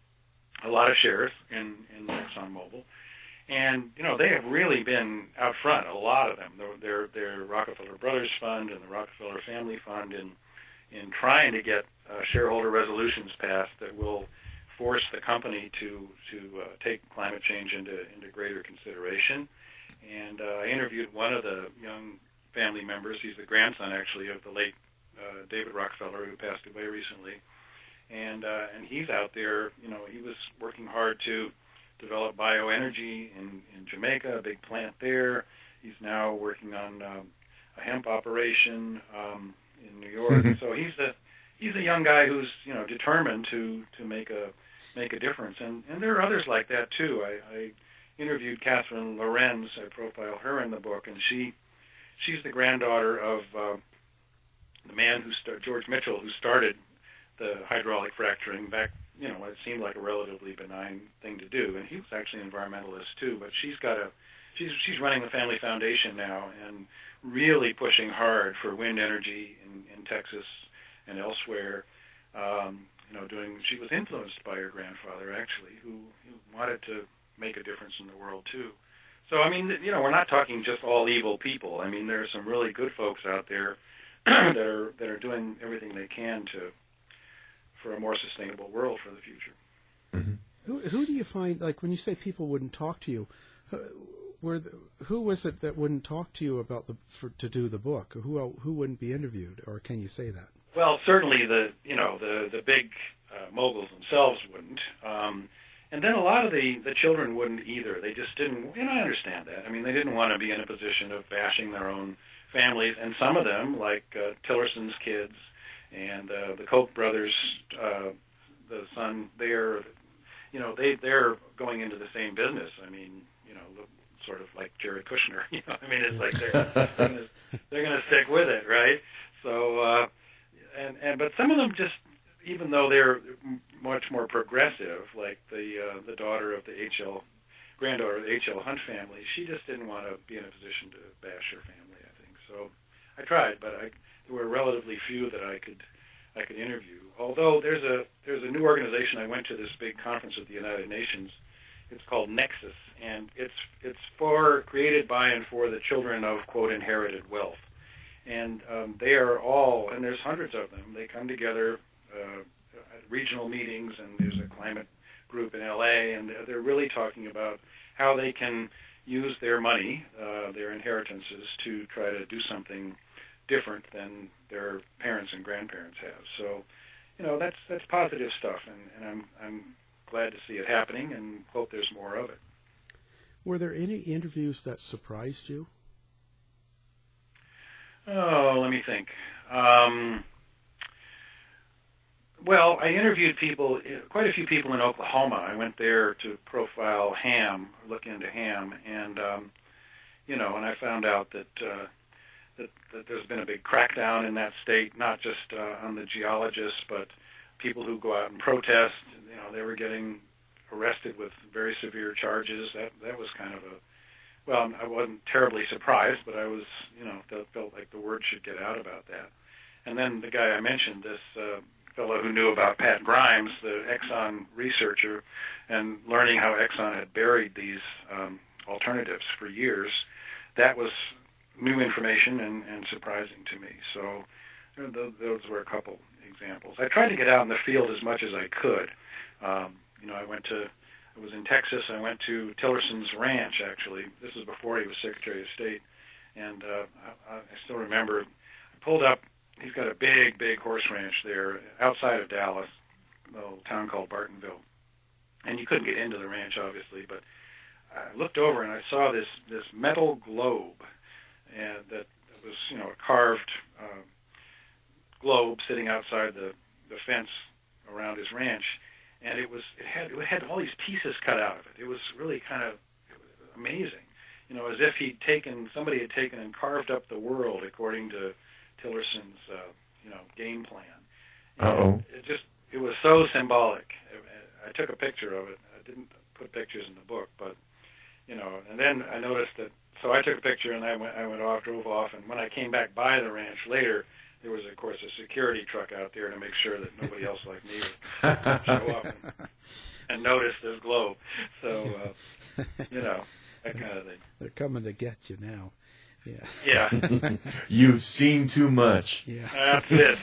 a lot of shares in, in ExxonMobil. And, you know, they have really been out front, a lot of them. Their, their Rockefeller Brothers Fund and the Rockefeller Family Fund in, in trying to get uh, shareholder resolutions passed that will force the company to, to uh, take climate change into, into greater consideration. And uh, I interviewed one of the young family members. He's the grandson, actually, of the late uh, David Rockefeller, who passed away recently. And uh, and he's out there, you know, he was working hard to develop bioenergy in, in Jamaica, a big plant there. He's now working on um, a hemp operation um, in New York. So he's a he's a young guy who's, you know, determined to, to make a make a difference. And, and there are others like that too. I, I interviewed Catherine Lorenz. I profile her in the book, and she she's the granddaughter of uh, the man who started, George Mitchell, who started the hydraulic fracturing back, you know, it seemed like a relatively benign thing to do. And he was actually an environmentalist too, but she's got a, she's, she's running the family foundation now and really pushing hard for wind energy in, in Texas and elsewhere. Um, you know, doing, she was influenced by her grandfather actually, who, who wanted to make a difference in the world too. So, I mean, you know, we're not talking just all evil people. I mean, there are some really good folks out there that are, that are doing everything they can to, for a more sustainable world for the future. Mm-hmm. Who, who do you find, like when you say people wouldn't talk to you, uh, were the, who was it that wouldn't talk to you about the for, to do the book? Who who wouldn't be interviewed, or can you say that? Well, certainly the you know the the big uh, moguls themselves wouldn't, um, and then a lot of the the children wouldn't either. They just didn't. And I understand that. I mean, they didn't want to be in a position of bashing their own families, and some of them, like uh, Tillerson's kids. And uh, the Koch brothers, uh, the son, they're, you know, they they're going into the same business. I mean, you know, sort of like Jared Kushner. You know, I mean, it's like they're they're gonna, they're going to stick with it, right? So, uh, and and but some of them just, even though they're much more progressive, like the uh, the daughter of the H L, granddaughter of the H L Hunt family, she just didn't want to be in a position to bash her family. I think so. I tried, but I. There were relatively few that I could I could interview. Although there's a there's a new organization. I went to this big conference at the United Nations. It's called Nexus, and it's it's for created by and for the children of quote inherited wealth. And um, they are all, and there's hundreds of them. They come together uh, at regional meetings, and there's a climate group in L A, and they're really talking about how they can use their money, uh, their inheritances, to try to do something different than their parents and grandparents have. So, you know, that's that's positive stuff, and, and I'm I'm glad to see it happening, and hope there's more of it. Were there any interviews that surprised you? Oh, let me think. Um, well, I interviewed people, quite a few people in Oklahoma. I went there to profile ham, look into ham, and um, you know, and I found out that. Uh, That, that there's been a big crackdown in that state, not just uh, on the geologists, but people who go out and protest. You know, they were getting arrested with very severe charges. That that was kind of a, well, I wasn't terribly surprised, but I was, you know, felt, felt like the word should get out about that. And then the guy I mentioned, this uh, fellow who knew about Pat Grimes, the Exxon researcher, and learning how Exxon had buried these um, alternatives for years, that was new information and, and surprising to me. So you know, th- those were a couple examples. I tried to get out in the field as much as I could. Um, you know, I went to, I was in Texas. I went to Tillerson's ranch, actually. This was before he was Secretary of State. And uh, I, I still remember, I pulled up, he's got a big, big horse ranch there outside of Dallas, a little town called Bartonville. And you couldn't get into the ranch, obviously, but I looked over and I saw this, this metal globe and that it was, you know, a carved uh, globe sitting outside the, the fence around his ranch, and it was it had it had all these pieces cut out of it. It was really kind of amazing, you know, as if he'd taken somebody had taken and carved up the world according to Tillerson's uh, you know game plan. Uh-oh. It just it was so symbolic. I took a picture of it. I didn't put pictures in the book, but you know, and then I noticed that. So I took a picture and I went I went off, drove off, and when I came back by the ranch later, there was, of course, a security truck out there to make sure that nobody else like me would show up and, and notice this globe. So, uh, you know, that kind of thing. They're coming to get you now. Yeah. Yeah. You've seen too much. Yeah. That's it.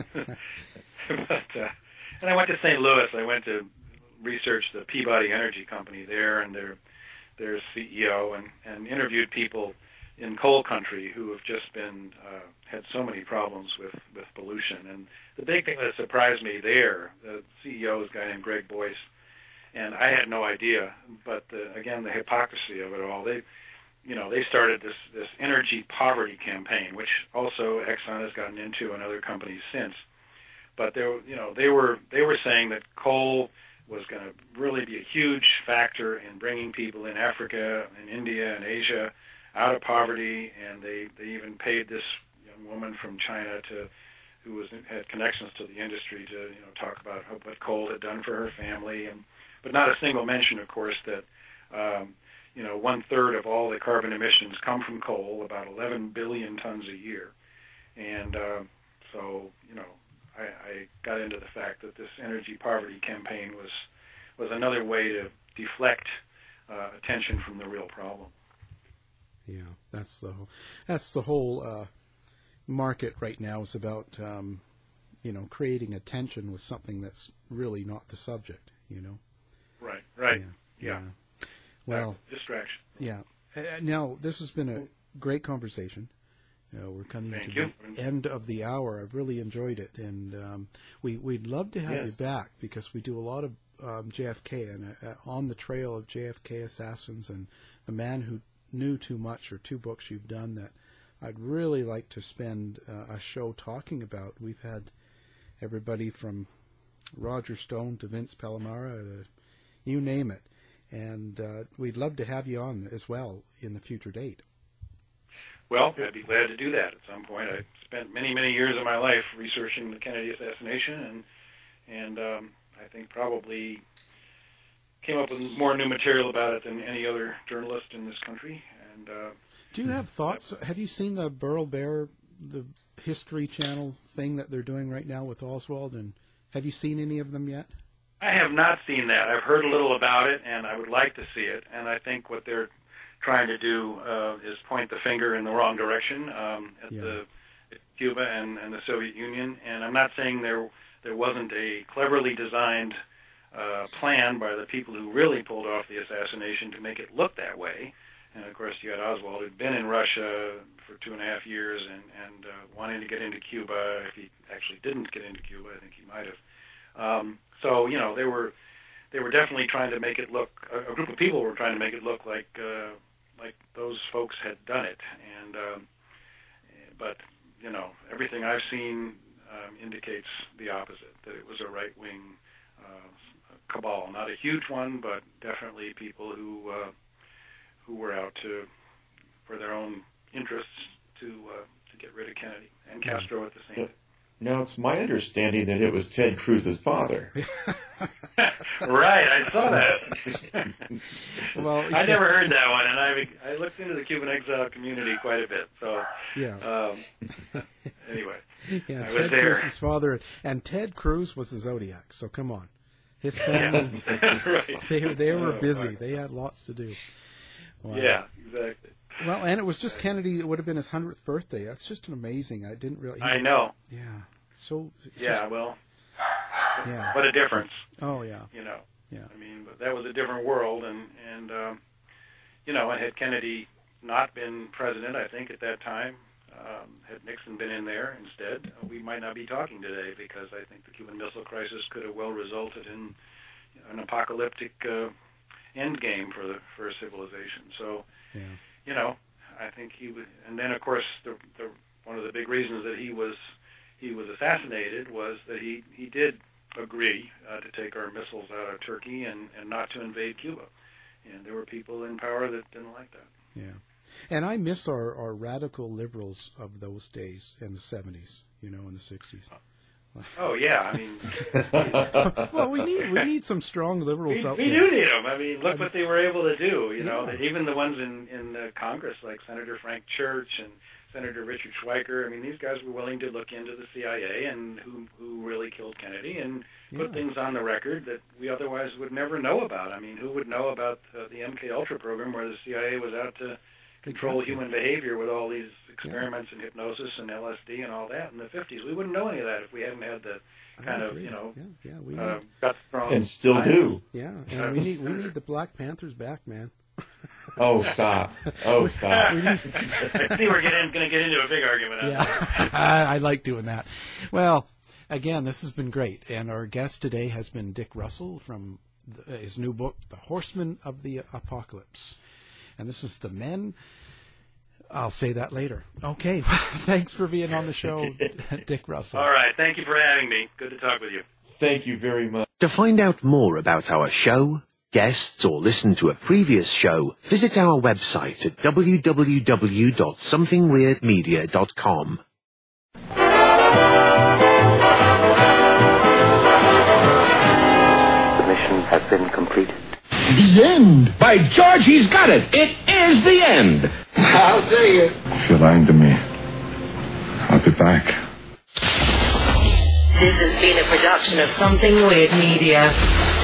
but, uh, and I went to Saint Louis. I went to research the Peabody Energy Company there and their their C E O and, and interviewed people in coal country who have just been uh, had so many problems with, with pollution. And the big thing that surprised me there, the C E O is a guy named Greg Boyce, and I had no idea. But the, again, the hypocrisy of it all. They, you know, they started this this energy poverty campaign, which also Exxon has gotten into and other companies since. But they, were, you know, they were they were saying that coal was going to really be a huge factor in bringing people in Africa and India and Asia out of poverty, and they, they even paid this young woman from China to, who was had connections to the industry to you know talk about how, what coal had done for her family, and but not a single mention, of course, that um, you know one third of all the carbon emissions come from coal, about eleven billion tons a year, and uh, so you know I, I got into the fact that this energy poverty campaign was was another way to deflect uh, attention from the real problem. Yeah, that's the whole, that's the whole uh, market right now is about um, you know creating attention with something that's really not the subject. You know. Right. Right. Yeah. Yeah. yeah. Well. Uh, distraction. Yeah. Uh, now this has been a great conversation. You know, we're coming Thank to you. the end of the hour. I've really enjoyed it, and um, we we'd love to have Yes. you back because we do a lot of um, J F K and uh, on the trail of J F K assassins and the man who knew too much, or two books you've done that I'd really like to spend uh, a show talking about. We've had everybody from Roger Stone to Vince Palomara, to, you name it, and uh, we'd love to have you on as well in the future date. Well, I'd be glad to do that at some point. I spent many, many years of my life researching the Kennedy assassination, and and um, I think probably came up with more new material about it than any other journalist in this country. And uh, do you have thoughts? Have you seen the Burl Bear, the History Channel thing that they're doing right now with Oswald? And have you seen any of them yet? I have not seen that. I've heard a little about it, and I would like to see it. And I think what they're trying to do uh, is point the finger in the wrong direction um, at Yeah. the at Cuba and, and the Soviet Union. And I'm not saying there there wasn't a cleverly designed uh, plan by the people who really pulled off the assassination to make it look that way. And of course, you had Oswald, who'd been in Russia for two and a half years and and uh, wanting to get into Cuba. If he actually didn't get into Cuba, I think he might have. Um, so you know, they were they were definitely trying to make it look. A, a group of people were trying to make it look like uh, like those folks had done it. And um, but you know, everything I've seen um, indicates the opposite. That it was a right wing uh, cabal, not a huge one, but definitely people who. Uh, who were out to, for their own interests, to uh, to get rid of Kennedy and Castro at the same time. Now, it's my understanding that it was Ted Cruz's father. Right, I saw that. Well, I never heard that one, and I I looked into the Cuban exile community quite a bit. So, yeah. um, anyway, Yeah, I was Ted there. Cruz's father, and Ted Cruz was the Zodiac. So come on, his family, Yeah. Right. they they were Oh, busy. my. They had lots to do. Wow. Yeah, exactly. Well, and it was just Kennedy. It would have been his hundredth birthday. That's just an amazing. I didn't really. I know. Yeah. So. it's Yeah, just- well, yeah. what a difference. Oh yeah. You know. Yeah. I mean, but that was a different world, and and um, you know, and had Kennedy not been president, I think at that time, um, had Nixon been in there instead, we might not be talking today, because I think the Cuban Missile Crisis could have well resulted in an apocalyptic uh, end game for the for civilization. So, Yeah. you know, I think he was, and then of course the, the one of the big reasons that he was he was assassinated was that he he did agree uh, to take our missiles out of Turkey and, and not to invade Cuba, and there were people in power that didn't like that. Yeah, and I miss our, our radical liberals of those days in the seventies, you know, in the sixties. Oh yeah, I mean, well, we need we need some strong liberals we, out we there. do need them. I mean, look Um, what they were able to do. You know, yeah. that even the ones in in uh, Congress, like Senator Frank Church and Senator Richard Schweiker. I mean, these guys were willing to look into the C I A and who who really killed Kennedy and put Yeah. things on the record that we otherwise would never know about. I mean, who would know about uh, the M K Ultra program where the C I A was out to control Exactly. human behavior with all these experiments in hypnosis and L S D and all that in the fifties? We wouldn't know any of that if we hadn't had the kind I of, agree. you know, yeah, yeah, we need, uh, gut strong. And still do. yeah, and we need we need the Black Panthers back, man. Oh, stop. Oh, stop. I see we're getting going to get into a big argument. on that. Yeah, I, I like doing that. Well, again, this has been great, and our guest today has been Dick Russell from the, his new book, The Horsemen of the Apocalypse, and this is The Men. I'll say that later. Okay, thanks for being on the show, Dick Russell. All right. Thank you for having me. Good to talk with you. Thank you very much. To find out more about our show, guests, or listen to a previous show, visit our website at w w w dot something weird media dot com. The mission has been completed. The end! By George, he's got it! It is the end! I'll see you. If you're lying to me, I'll be back. This has been a production of Something Weird Media.